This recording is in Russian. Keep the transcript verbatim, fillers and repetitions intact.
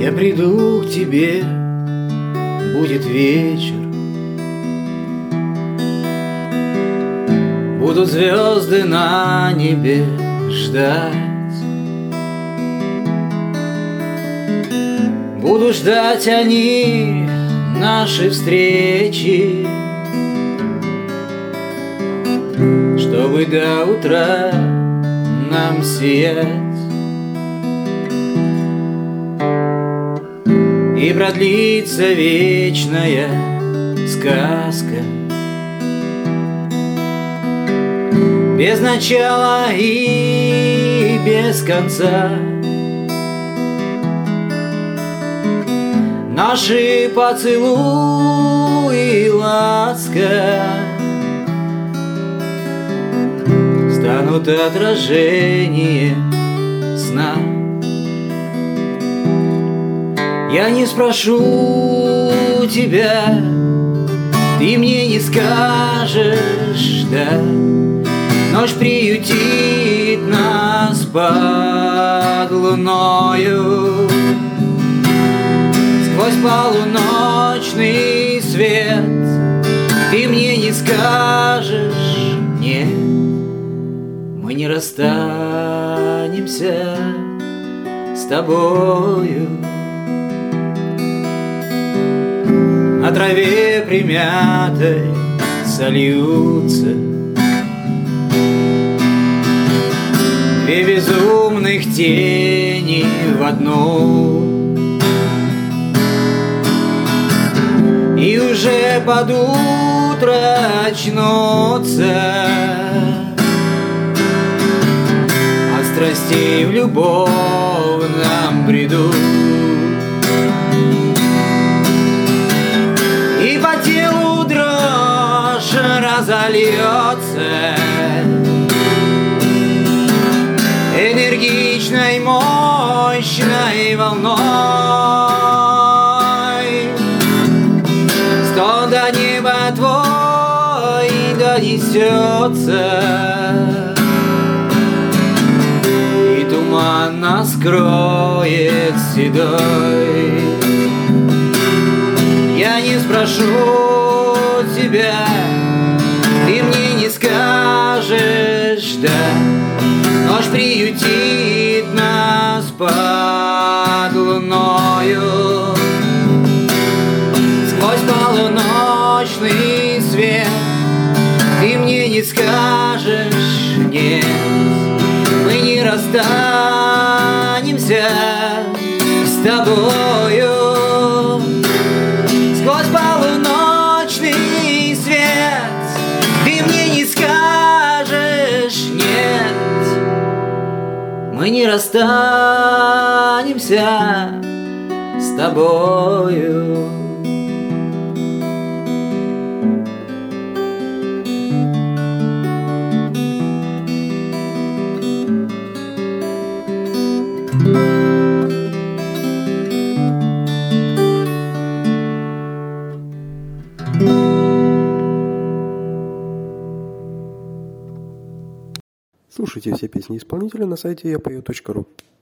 Я приду к тебе, будет вечер, будут звезды на небе ждать. Буду ждать они нашей встречи, чтобы до утра нам сиять и продлится вечная сказка без начала и без конца. Наши поцелуи и ласка станут отражением сна. Я не спрошу тебя, ты мне не скажешь, да. Ночь приютит нас под луною, сквозь полуночный свет. Ты мне не скажешь, нет, мы не расстанемся с тобою. На траве примятой сольются две безумных тени в одну, и уже под утро очнутся от страстей в любовном бреду. И по телу дрожь разольется энергичной, мощной волной. Стон до неба твой донесется, и туман нас скроет седой. Я не спрошу тебя, ты мне не скажешь, да. Ночь приютит нас под луною, сквозь полуночный свет. Ты мне не скажешь, нет, мы не расстанемся с тобою. Сквозь полуночный свет ты мне не скажешь, нет, мы не расстанемся с тобою. Слушайте все песни исполнителя на сайте я пою точка ру.